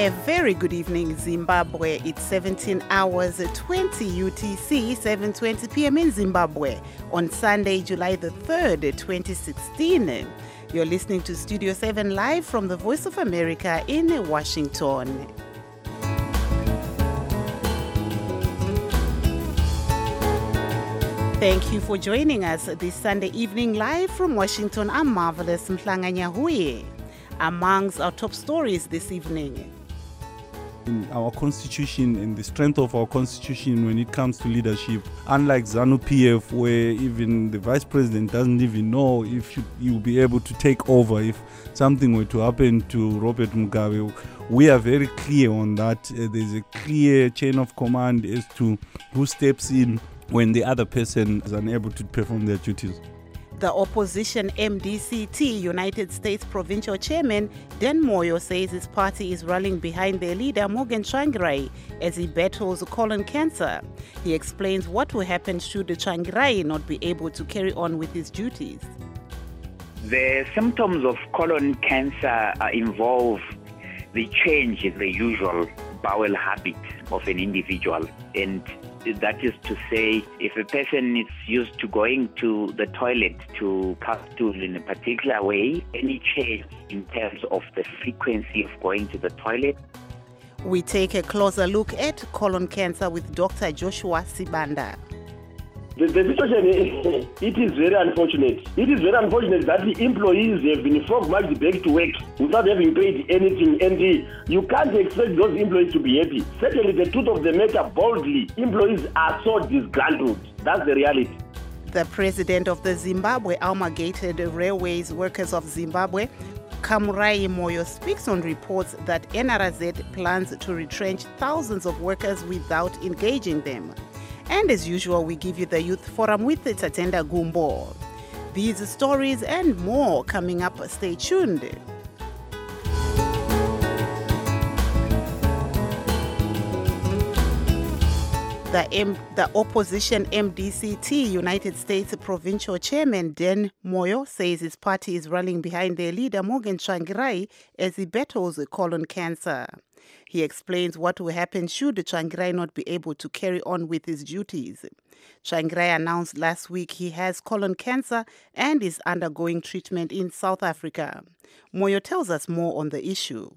A very good evening, Zimbabwe. It's 17 hours 20 UTC, 7:20 p.m. in Zimbabwe on Sunday, July the 3rd, 2016. You're listening to Studio 7 live from the Voice of America in Washington. Thank you for joining us this Sunday evening live from Washington. I'm Marvelous Mhlanga-Nyahuye. Amongst our top stories this evening. In our constitution and the strength of our constitution when it comes to leadership, unlike ZANU-PF, where even the vice president doesn't even know if you'll be able to take over if something were to happen to Robert Mugabe. We are very clear on that. There's a clear chain of command as to who steps in when the other person is unable to perform their duties. The opposition MDCT, United States Provincial Chairman Dan Moyo, says his party is rallying behind their leader Morgan Tsvangirai as he battles colon cancer. He explains what will happen should Tsvangirai not be able to carry on with his duties. The symptoms of colon cancer involve the change in the usual bowel habit of an individual, and that is to say, if a person is used to going to the toilet to pass stool in a particular way, any change in terms of the frequency of going to the toilet. We take a closer look at colon cancer with Dr. Joshua Sibanda. The situation, it is very unfortunate. It is very unfortunate that the employees have been frog-marched back to work without having paid anything, and you can't expect those employees to be happy. Certainly, the truth of the matter, boldly, employees are so disgruntled. That's the reality. The president of the Zimbabwe Amalgamated Railways Workers of Zimbabwe, Kamurai Moyo, speaks on reports that NRZ plans to retrench thousands of workers without engaging them. And as usual, we give you the Youth Forum with Tatenda Gumbo. These stories and more coming up. Stay tuned. The opposition MDCT, United States Provincial Chairman Dan Moyo, says his party is rallying behind their leader Morgan Tsvangirai as he battles colon cancer. He explains what will happen should Tsvangirai not be able to carry on with his duties. Tsvangirai announced last week he has colon cancer and is undergoing treatment in South Africa. Moyo tells us more on the issue.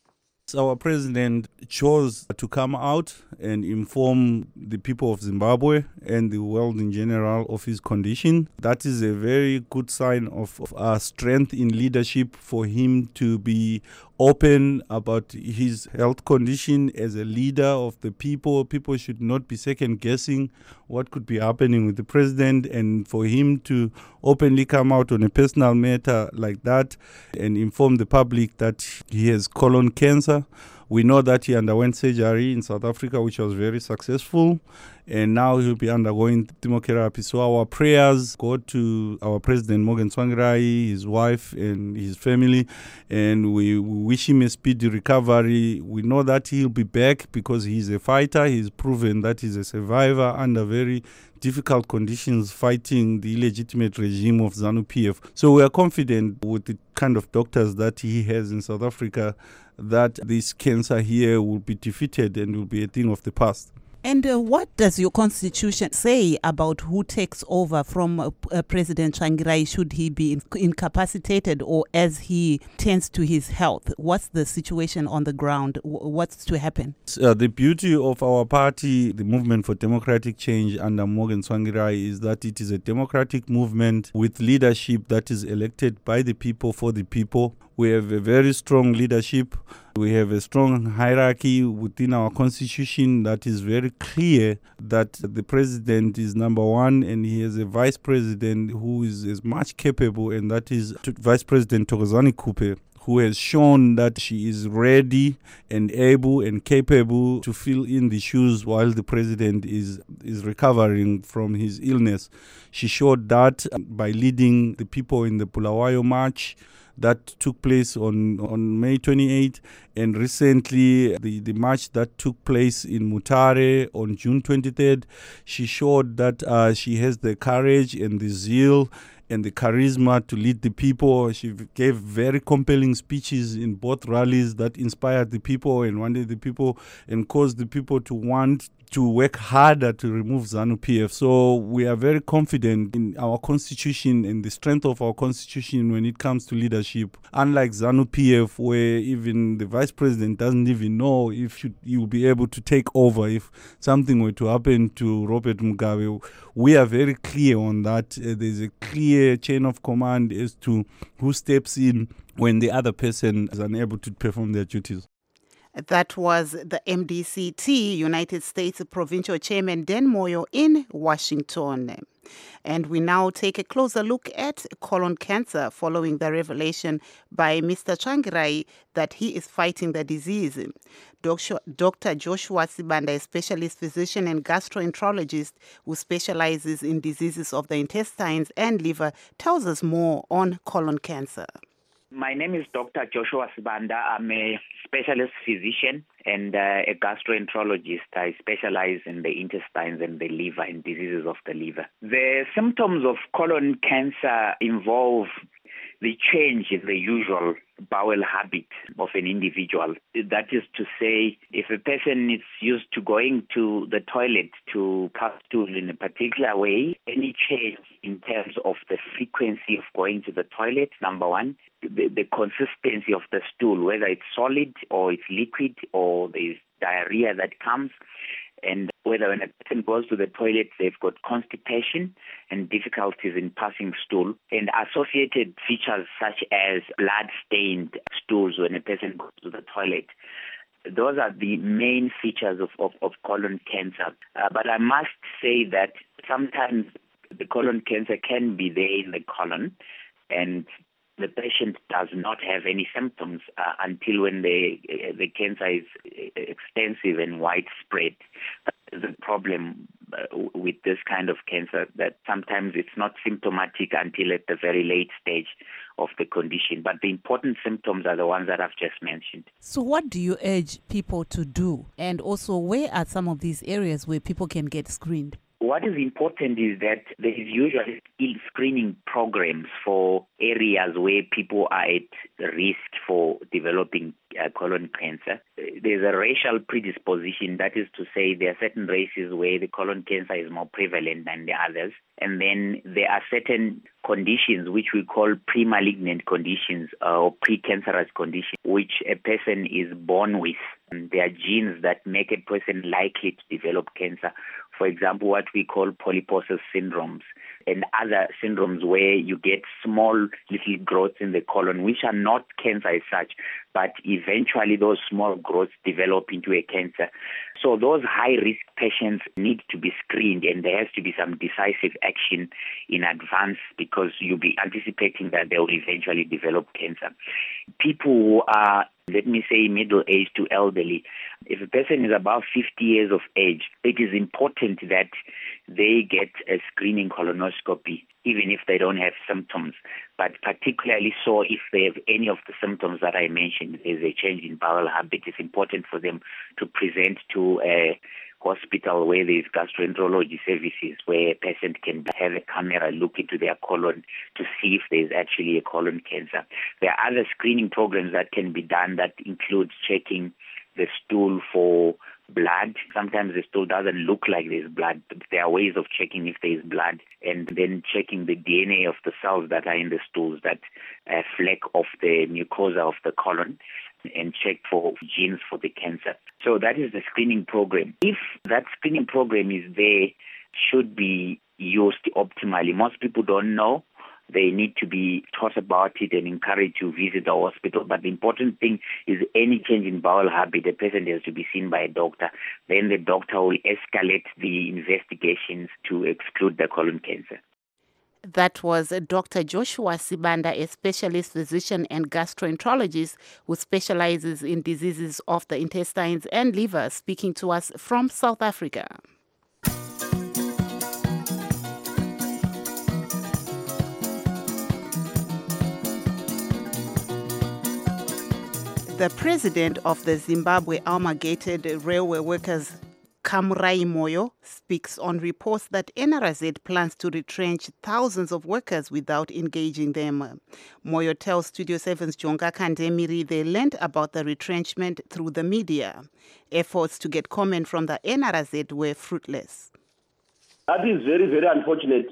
Our president chose to come out and inform the people of Zimbabwe and the world in general of his condition. That is a very good sign of our strength in leadership for him to be open about his health condition as a leader of the people. People should not be second guessing what could be happening with the president, and for him to openly come out on a personal matter like that and inform the public that he has colon cancer. We know that he underwent surgery in South Africa, which was very successful, and now he'll be undergoing chemotherapy. So our prayers go to our president, Morgan Tsvangirai, his wife, and his family, and we wish him a speedy recovery. We know that he'll be back because he's a fighter. He's proven that he's a survivor under very difficult conditions fighting the illegitimate regime of ZANU-PF. So we are confident with the kind of doctors that he has in South Africa that this cancer here will be defeated and will be a thing of the past. And what does your constitution say about who takes over from President Tsvangirai should he be incapacitated or as he tends to his health? What's the situation on the ground? What's to happen? The beauty of our party, the Movement for Democratic Change under Morgan Tsvangirai, is that it is a democratic movement with leadership that is elected by the people for the people. We have a very strong leadership. We have a strong hierarchy within our constitution that is very clear that the president is number one, and he has a vice president who is as much capable, and that is Vice President Thokozani Kupe, who has shown that she is ready and able and capable to fill in the shoes while the president is recovering from his illness. She showed that by leading the people in the Bulawayo March that took place on May 28, and recently the march that took place in Mutare on June 23rd. She showed that she has the courage and the zeal and the charisma to lead the people. She gave very compelling speeches in both rallies that inspired the people and wanted the people and caused the people to want to work harder to remove ZANU-PF. So we are very confident in our constitution and the strength of our constitution when it comes to leadership. Unlike ZANU-PF, where even the vice president doesn't even know if you'll be able to take over if something were to happen to Robert Mugabe. We are very clear on that. There's a clear chain of command as to who steps in when the other person is unable to perform their duties. That was the MDCT, United States Provincial Chairman Dan Moyo in Washington. And we now take a closer look at colon cancer following the revelation by Mr. Tsvangirai that he is fighting the disease. Dr. Joshua Sibanda, a specialist physician and gastroenterologist who specializes in diseases of the intestines and liver, tells us more on colon cancer. My name is Dr. Joshua Sibanda. I'm a specialist physician and a gastroenterologist. I specialize in the intestines and the liver and diseases of the liver. The symptoms of colon cancer involve the change in the usual bowel habit of an individual. That is to say, if a person is used to going to the toilet to pass stool in a particular way, any change in terms of the frequency of going to the toilet, number one, the consistency of the stool, whether it's solid or it's liquid or there's diarrhea that comes, and whether when a person goes to the toilet, they've got constipation and difficulties in passing stool, and associated features such as blood-stained stools when a person goes to the toilet. Those are the main features of colon cancer. But I must say that sometimes the colon cancer can be there in the colon, and the patient does not have any symptoms until when the cancer is extensive and widespread. There's a problem with this kind of cancer that sometimes it's not symptomatic until at the very late stage of the condition. But the important symptoms are the ones that I've just mentioned. So what do you urge people to do? And also, where are some of these areas where people can get screened? What is important is that there is usually screening programs for areas where people are at risk for developing colon cancer. There's a racial predisposition, that is to say there are certain races where the colon cancer is more prevalent than the others. And then there are certain conditions which we call pre-malignant conditions or precancerous conditions, which a person is born with. And there are genes that make a person likely to develop cancer. For example, what we call polyposis syndromes and other syndromes where you get small little growths in the colon, which are not cancer as such, but eventually those small growths develop into a cancer. So those high-risk patients need to be screened, and there has to be some decisive action in advance because you'll be anticipating that they will eventually develop cancer. People who are, let me say, middle-aged to elderly, if a person is above 50 years of age, it is important that they get a screening colonoscopy, even if they don't have symptoms, but particularly so if they have any of the symptoms that I mentioned. There's a change in bowel habit. It's important for them to present to a hospital where there's gastroenterology services, where a patient can have a camera look into their colon to see if there's actually a colon cancer. There are other screening programs that can be done that include checking the stool for blood. Sometimes the stool doesn't look like there's blood, but there are ways of checking if there's blood, and then checking the DNA of the cells that are in the stools that fleck off the mucosa of the colon and check for genes for the cancer. So that is the screening program. If that screening program is there, should be used optimally. Most people don't know. They need to be taught about it and encouraged to visit the hospital. But the important thing is any change in bowel habit, the patient has to be seen by a doctor. Then the doctor will escalate the investigations to exclude the colon cancer. That was Dr. Joshua Sibanda, a specialist physician and gastroenterologist who specializes in diseases of the intestines and liver, speaking to us from South Africa. The president of the Zimbabwe Amalgamated Railway Workers Kamrai Moyo speaks on reports that NRZ plans to retrench thousands of workers without engaging them. Moyo tells Studio 7's Jonga Kandemiri they learned about the retrenchment through the media. Efforts to get comment from the NRZ were fruitless. That is very, very unfortunate,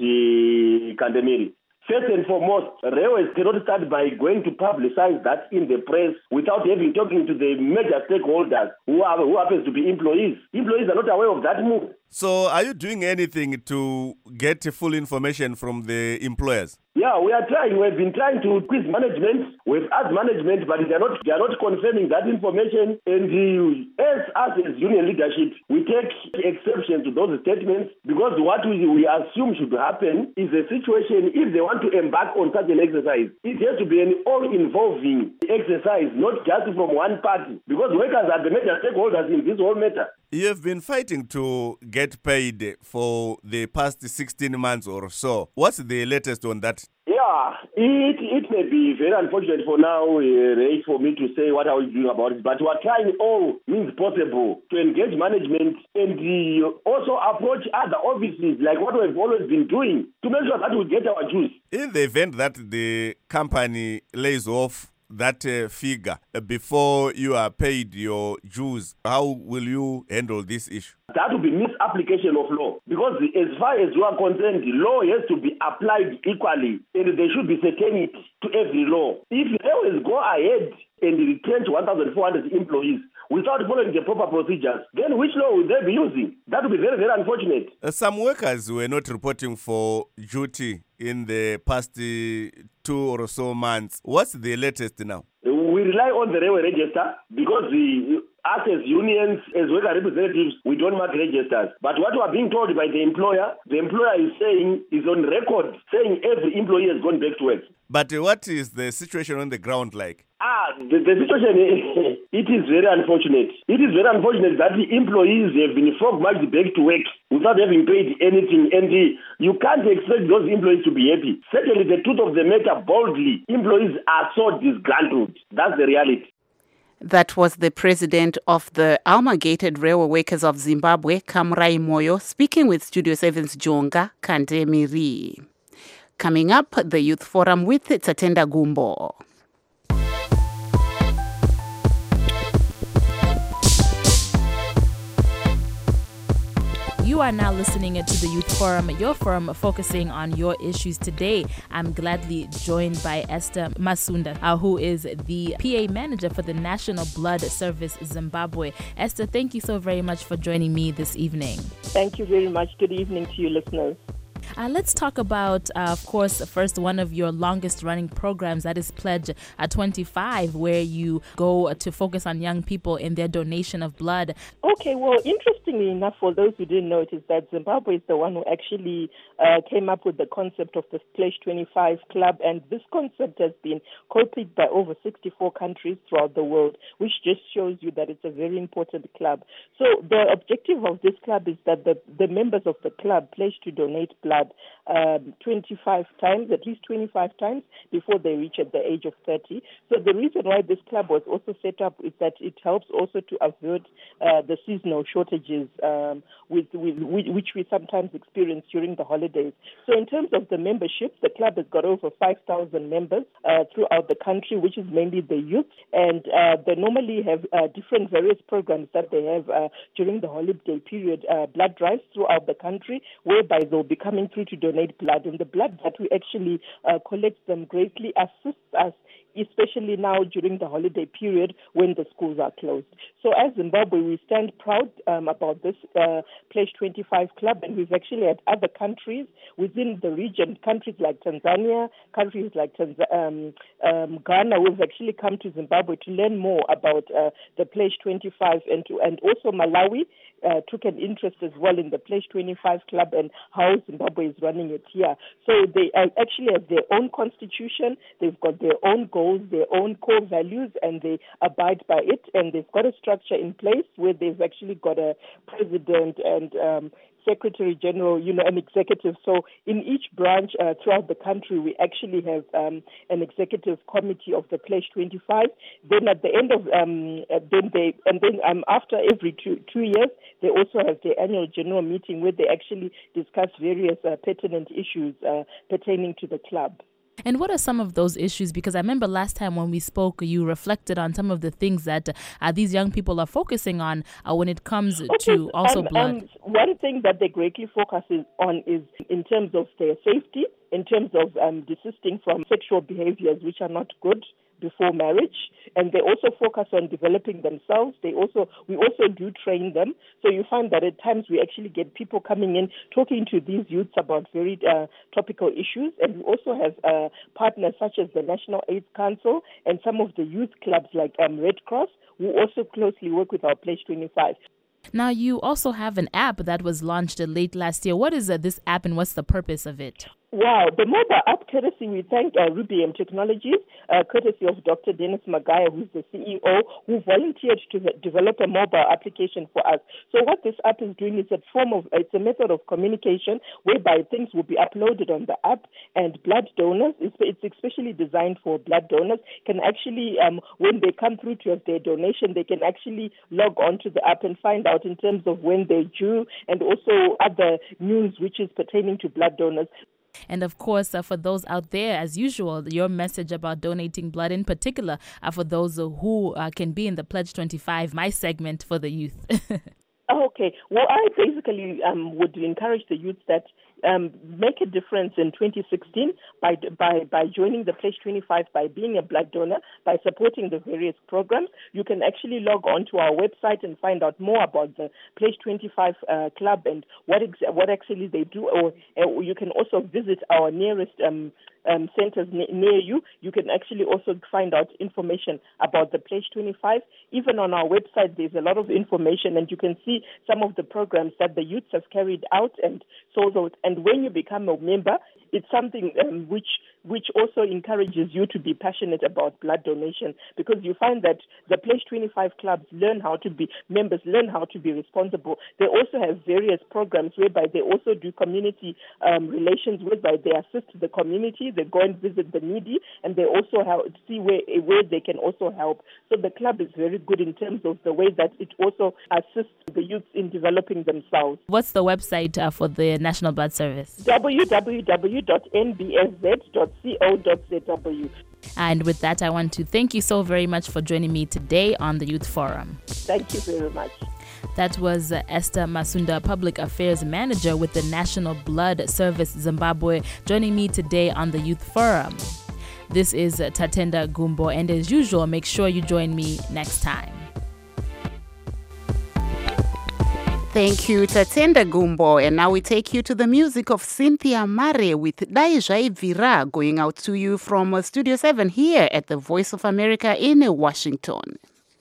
Kandemiri. First and foremost, railways cannot start by going to publicize that in the press without having talking to the major stakeholders who happens to be employees. Employees are not aware of that move. So are you doing anything to get full information from the employers? Yeah, we are trying. We've been trying to quiz management. We've asked management, but they are not confirming that information. And as union leadership, we take exception to those statements because what we assume should happen is a situation, if they want to embark on such an exercise, it has to be an all-involving exercise, not just from one party, because workers are the major stakeholders in this whole matter. You have been fighting to get paid for the past 16 months or so. What's the latest on that? Yeah, it may be very unfortunate for now, Ray, for me to say what I was doing about it, but we're trying all means possible to engage management and also approach other offices like what we've always been doing to make sure that we get our dues. In the event that the company lays off that figure before you are paid your dues, how will you handle this issue? That will be misapplication of law because as far as you are concerned, the law has to be applied equally and there should be certainty to every law. If they always go ahead and retrench 1,400 employees without following the proper procedures, then which law will they be using? That would be very, very unfortunate. Some workers were not reporting for duty in the past 2 or so months. What's the latest now? We rely on the railway register because us as unions, as worker representatives, we don't mark registers. But what we are being told by the employer is on record saying every employee has gone back to work. But what is the situation on the ground like? The situation, it is very unfortunate. It is very unfortunate that the employees have been frog-marked back to work without having paid anything. And you can't expect those employees to be happy. Certainly, the truth of the matter, boldly, employees are so disgruntled. That's the reality. That was the president of the Amalgamated Railway Workers of Zimbabwe, Kamrai Moyo, speaking with Studio 7's Jonga Kandemiri. Coming up, the Youth Forum with Tatenda Gumbo. You are now listening to the Youth Forum, your forum focusing on your issues. Today, I'm gladly joined by Esther Masunda, who is the PA manager for the National Blood Service Zimbabwe. Esther, thank you so very much for joining me this evening. Thank you very much. Good evening to you listeners. Let's talk about, of course, first one of your longest running programs, that is Pledge 25, where you go to focus on young people in their donation of blood. Okay, well, interestingly enough, for those who didn't know, it is that Zimbabwe is the one who actually came up with the concept of the Pledge 25 Club, and this concept has been copied by over 64 countries throughout the world, which just shows you that it's a very important club. So the objective of this club is that the members of the club pledge to donate blood 25 times, at least 25 times, before they reach at the age of 30. So the reason why this club was also set up is that it helps also to avert the seasonal shortages which we sometimes experience during the holidays. So in terms of the membership, the club has got over 5,000 members throughout the country, which is mainly the youth, and they normally have different various programs that they have during the holiday period, blood drives throughout the country, whereby they'll be coming through to donate blood, and the blood that we actually collect them greatly assists us, especially now during the holiday period when the schools are closed. So as Zimbabwe, we stand proud about this Pledge 25 Club, and we've actually had other countries within the region, countries like Tanzania, countries like Ghana, who've actually come to Zimbabwe to learn more about the Pledge 25, and also Malawi took an interest as well in the Pledge 25 Club and how Zimbabwe is running it here. So they actually have their own constitution, they've got their own goals, their own core values, and they abide by it, and they've got a structure in place where they've actually got a president, and secretary general, an executive. So in each branch throughout the country, we actually have an executive committee of the Pledge 25. Then at the end of after every two years, they also have their annual general meeting where they actually discuss various pertinent issues pertaining to the club. And what are some of those issues? Because I remember last time when we spoke, you reflected on some of the things that these young people are focusing on when it comes to also blood. One thing that they greatly focus on is in terms of their safety, in terms of desisting from sexual behaviors which are not good before marriage, and they also focus on developing themselves. We also do train them. So you find that at times we actually get people coming in talking to these youths about very topical issues, and we also have partners such as the National AIDS Council and some of the youth clubs like Red Cross, who also closely work with our Pledge 25. Now, you also have an app that was launched late last year. What is this app and what's the purpose of it? Wow, the mobile app courtesy, we thank Ruby M Technologies, courtesy of Dr. Dennis Magaya, who's the CEO, who volunteered to develop a mobile application for us. So what this app is doing is it's a method of communication whereby things will be uploaded on the app, and blood donors, it's especially designed for blood donors, can actually, when they come through to have their donation, they can actually log on to the app and find out in terms of when they're due and also other news which is pertaining to blood donors. And of course, for those out there, as usual, your message about donating blood in particular for those who can be in the Pledge 25, my segment for the youth. Okay. Well, I basically would encourage the youth that make a difference in 2016 by joining the Pledge 25, by being a blood donor, by supporting the various programs. You can actually log on to our website and find out more about the Pledge 25 club and what actually they do. Or you can also visit our nearest centers near you. You can actually also find out information about the Pledge 25. Even on our website, there's a lot of information, and you can see some of the programs that the youths have carried out and so on. And when you become a member, it's something which also encourages you to be passionate about blood donation, because you find that the Pledge 25 clubs members learn how to be responsible. They also have various programs whereby they also do community relations, whereby they assist the community, they go and visit the needy, and they also see where they can also help. So the club is very good in terms of the way that it also assists the youth in developing themselves. What's the website for the National Blood Service? www.nbsz.co.zw. And with that, I want to thank you so very much for joining me today on the Youth Forum. Thank you very much. That was Esther Masunda, Public Affairs Manager with the National Blood Service Zimbabwe, joining me today on the Youth Forum. This is Tatenda Gumbo, and as usual, make sure you join me next time. Thank you, Tatenda Gumbo. And now we take you to the music of Cynthia Mare with Daijai Vira, going out to you from Studio 7 here at the Voice of America in Washington.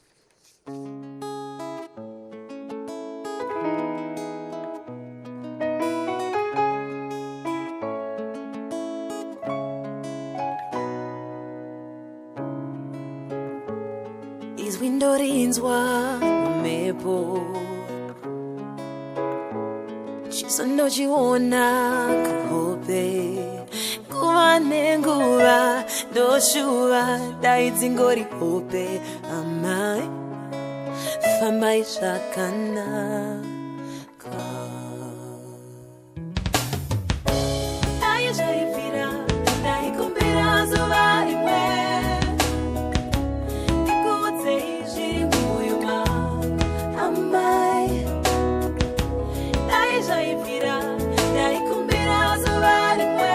Izwindorinzwa mepo chisonochiona kuhope kuva nenguva ndoshuva daidzingori hope amai fambai zvakanaka. Daizvaibvira ndaikumbira zuva rimwe ndikuudzei zviri mumwoyo mangu amai. Daizvaibvira ndaikumbira zuva rimwe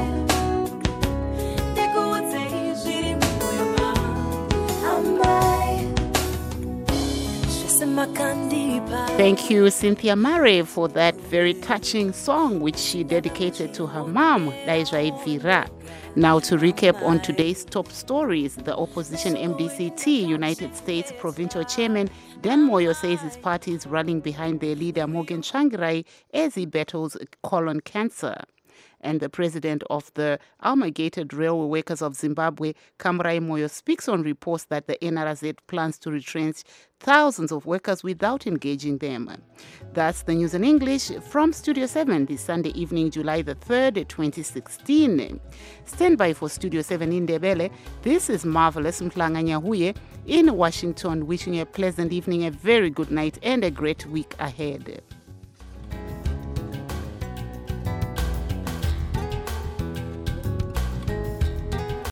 ndikuudzei zviri mumwoyo mangu amai. Zvese makandipa. Thank you, Cynthia Mare, for that very touching song which she dedicated to her mom, Daijai Vira. Now to recap on today's top stories, the opposition MDC-T United States Provincial Chairman Dan Moyo says his party is rallying behind their leader Morgan Tsvangirai as he battles colon cancer. And the president of the Amalgamated Railway Workers of Zimbabwe, Kamrai Moyo, speaks on reports that the NRZ plans to retrench thousands of workers without engaging them. That's the news in English from Studio 7 this Sunday evening, July the 3rd, 2016. Stand by for Studio 7 in Ndebele. This is Marvelous Mhlanga Nyahuye in Washington, wishing you a pleasant evening, a very good night, and a great week ahead.